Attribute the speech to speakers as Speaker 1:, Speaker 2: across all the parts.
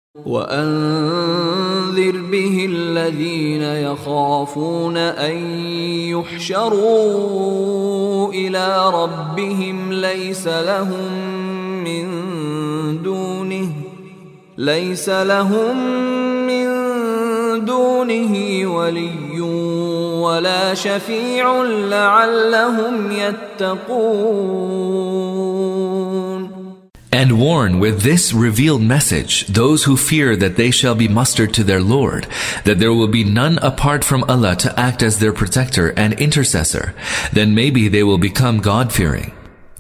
Speaker 1: وأنذر به الذين يخافون أن يحشروا إلى ربهم ليس لهم من دونه ولي ولا شفيع لعلهم يتقون.
Speaker 2: And warn with this revealed message those who fear that they shall be mustered to their Lord, that there will be none apart from Allah to act as their protector and intercessor. Then maybe they will become God-fearing.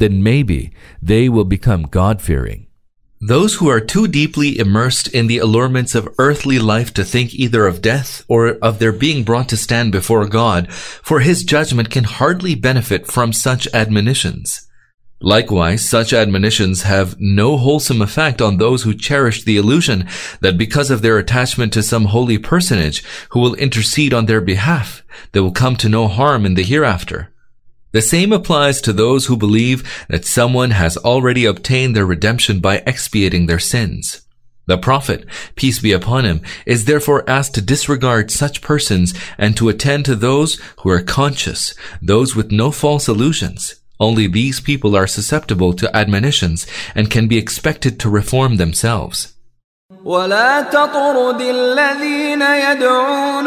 Speaker 2: Those who are too deeply immersed in the allurements of earthly life to think either of death or of their being brought to stand before God, for His judgment can hardly benefit from such admonitions. Likewise, such admonitions have no wholesome effect on those who cherish the illusion that because of their attachment to some holy personage who will intercede on their behalf, they will come to no harm in the hereafter. The same applies to those who believe that someone has already obtained their redemption by expiating their sins. The Prophet, peace be upon him, is therefore asked to disregard such persons and to attend to those who are conscious, those with no false illusions. Only these people are susceptible to admonitions and can be expected to reform themselves.
Speaker 1: ولا تطرد الذين يدعون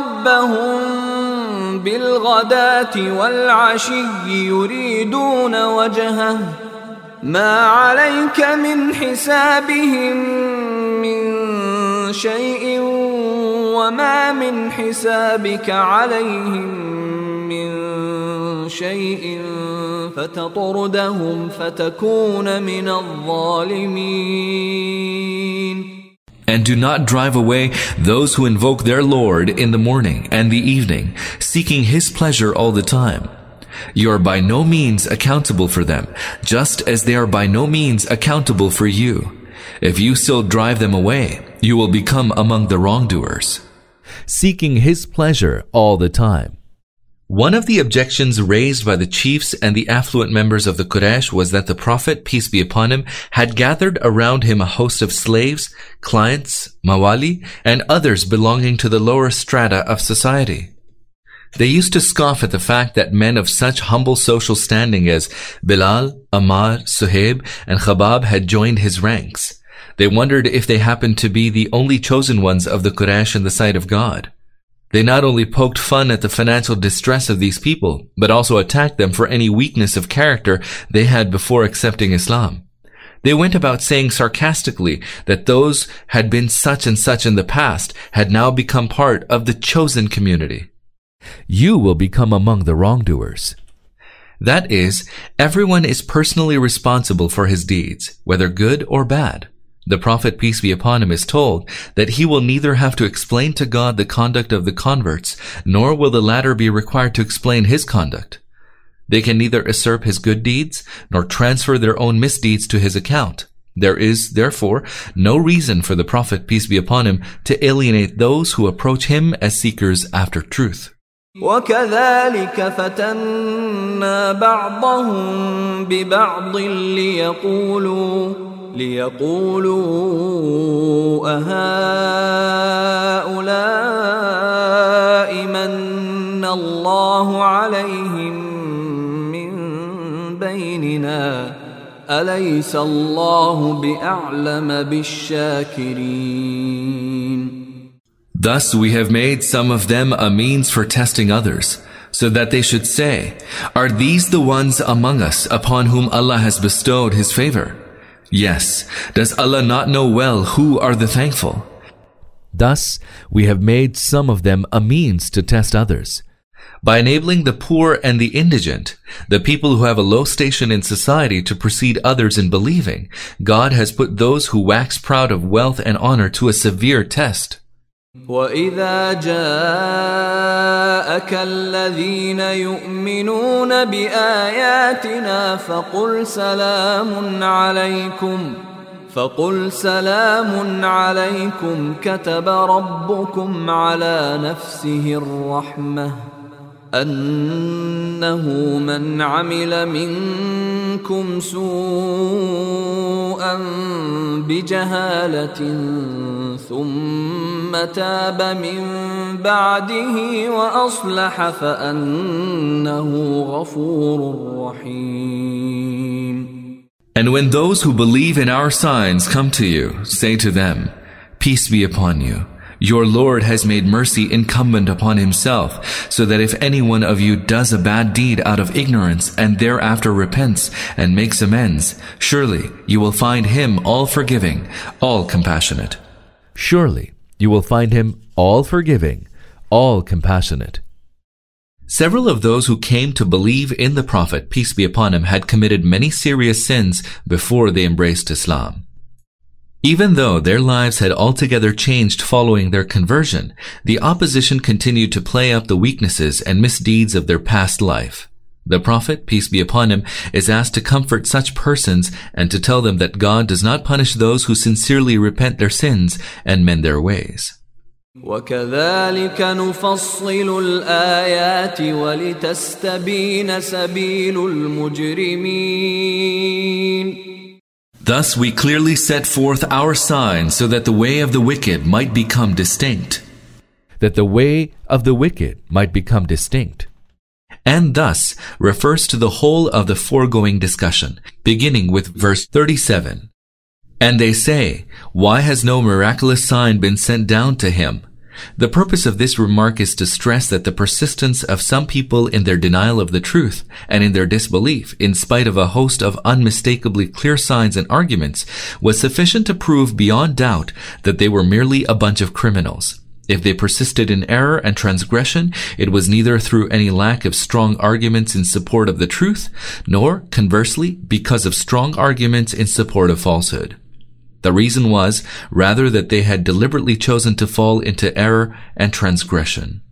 Speaker 1: ربهم بالغداة والعشي يريدون وجهه ما عليك من حسابهم من شيء وما من حسابك عليهم من شيء فتطردهم فتكون من الظالمين.
Speaker 2: And do not drive away those who invoke their Lord in the morning and the evening, seeking His pleasure all the time. You are by no means accountable for them, just as they are by no means accountable for you. If you still drive them away, you will become among the wrongdoers.
Speaker 3: Seeking His pleasure all the time.
Speaker 2: One of the objections raised by the chiefs and the affluent members of the Quraysh was that the Prophet, peace be upon him, had gathered around him a host of slaves, clients, mawali, and others belonging to the lower strata of society. They used to scoff at the fact that men of such humble social standing as Bilal, Ammar, Suhaib, and Khabab had joined his ranks. They wondered if they happened to be the only chosen ones of the Quraysh in the sight of God. They not only poked fun at the financial distress of these people, but also attacked them for any weakness of character they had before accepting Islam. They went about saying sarcastically that those had been such and such in the past had now become part of the chosen community.
Speaker 3: You will become among the wrongdoers.
Speaker 2: That is, everyone is personally responsible for his deeds, whether good or bad. The Prophet, peace be upon him, is told that he will neither have to explain to God the conduct of the converts, nor will the latter be required to explain his conduct. They can neither usurp his good deeds, nor transfer their own misdeeds to his account. There is, therefore, no reason for the Prophet, peace be upon him, to alienate those who approach him as seekers after truth.
Speaker 1: وكذلك فتنا بعضهم ببعض ليقولوا أهؤلاء من الله عليهم من بيننا أليس الله بأعلم بالشاكرين.
Speaker 2: Thus we have made some of them a means for testing others, so that they should say, are these the ones among us upon whom Allah has bestowed His favor? Yes, does Allah not know well who are the thankful?
Speaker 3: Thus we have made some of them a means to test others.
Speaker 2: By enabling the poor and the indigent, the people who have a low station in society to precede others in believing, God has put those who wax proud of wealth and honor to a severe test.
Speaker 1: وَإِذَا جَاءَكَ الَّذِينَ يُؤْمِنُونَ بِآيَاتِنَا فَقُلْ سَلَامٌ عَلَيْكُمْ كَتَبَ رَبُّكُمْ عَلَى نَفْسِهِ الرَّحْمَةِ أَنَّهُ مَنْ عَمِلَ مِنْكُمْ منكم سوءا بجهالة ثم تاب من بعده وأصلح فأنه غفور رحيم.
Speaker 2: And when those who believe in our signs come to you, say to them, Peace be upon you. Your Lord has made mercy incumbent upon himself, so that if any one of you does a bad deed out of ignorance and thereafter repents and makes amends, surely you will find him all forgiving, all compassionate.
Speaker 3: Surely you will find him all forgiving, all compassionate.
Speaker 2: Several of those who came to believe in the Prophet, peace be upon him, had committed many serious sins before they embraced Islam. Even though their lives had altogether changed following their conversion, the opposition continued to play up the weaknesses and misdeeds of their past life. The Prophet, peace be upon him, is asked to comfort such persons and to tell them that God does not punish those who sincerely repent their sins and mend their ways.
Speaker 1: وَكَذَلِكَ نُفَصِّلُ الْآيَاتِ وَلِتَسْتَبِينَ سَبِيلُ الْمُجْرِمِينَ.
Speaker 2: Thus we clearly set forth our signs so that the way of the wicked might become distinct.
Speaker 3: That the way of the wicked might become distinct.
Speaker 2: And thus refers to the whole of the foregoing discussion, beginning with verse 37. And they say, Why has no miraculous sign been sent down to him? The purpose of this remark is to stress that the persistence of some people in their denial of the truth and in their disbelief, in spite of a host of unmistakably clear signs and arguments, was sufficient to prove beyond doubt that they were merely a bunch of criminals. If they persisted in error and transgression, it was neither through any lack of strong arguments in support of the truth, nor, conversely, because of strong arguments in support of falsehood. The reason was, rather, that they had deliberately chosen to fall into error and transgression.